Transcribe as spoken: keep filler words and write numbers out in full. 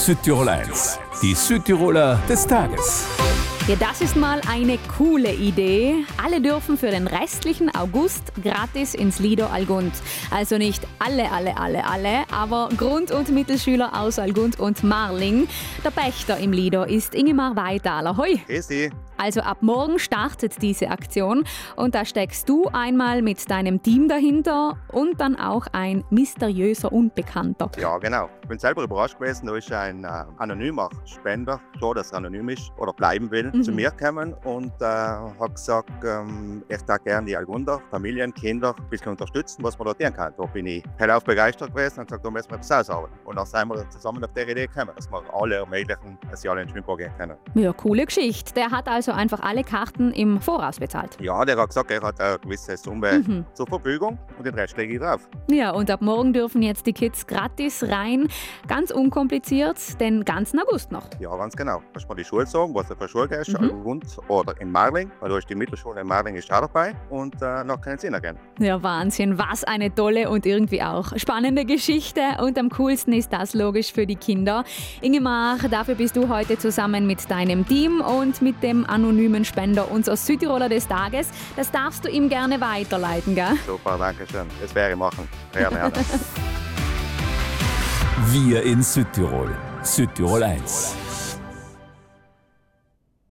Südtirol eins, die Südtiroler des Tages. Ja, das ist mal eine coole Idee. Alle dürfen für den restlichen August gratis ins Lido Algund. Also nicht alle, alle, alle, alle, aber Grund- und Mittelschüler aus Algund und Marling. Der Pächter im Lido ist Ingemar Weitaler. Hoi! Grüß dich. Also ab morgen startet diese Aktion und da steckst du einmal mit deinem Team dahinter und dann auch ein mysteriöser Unbekannter. Ja, genau. Ich bin selber überrascht gewesen, da ist ein äh, anonymer Spender, schon, dass er anonym ist oder bleiben will, Mhm. zu mir gekommen und äh, hat gesagt, ähm, ich darf gerne die Algunder, Familien, Kinder ein bisschen unterstützen, was man dort tun kann. Da bin ich hellauf begeistert gewesen und gesagt, da müssen wir etwas ausarbeiten. Und dann sind wir zusammen auf der Idee gekommen, dass wir alle ermöglichen, dass sie alle in den Schwimmbad gehen können. Ja, coole Geschichte. Der hat also einfach alle Karten im Voraus bezahlt. Ja, der hat gesagt, er hat eine gewisse Summe Mhm. zur Verfügung und den Rest lege ich drauf. Ja, und ab morgen dürfen jetzt die Kids gratis rein. Ganz unkompliziert, den ganzen August noch. Ja, ganz genau. Kannst du mal die Schule sagen, was du für Schule gehst, Mhm. Algund oder in Marling, weil da ist die Mittelschule in Marling ist auch dabei und äh, noch können sie gehen. Ja, Wahnsinn. Was eine tolle und irgendwie auch spannende Geschichte. Und am coolsten ist das logisch für die Kinder. Ingemar, dafür bist du heute zusammen mit deinem Team und mit dem anonymen Spender unser Südtiroler des Tages. Das darfst du ihm gerne weiterleiten, gell? Super, danke schön. Das werde ich machen. Gerne, gerne. Wir in Südtirol. Südtirol eins.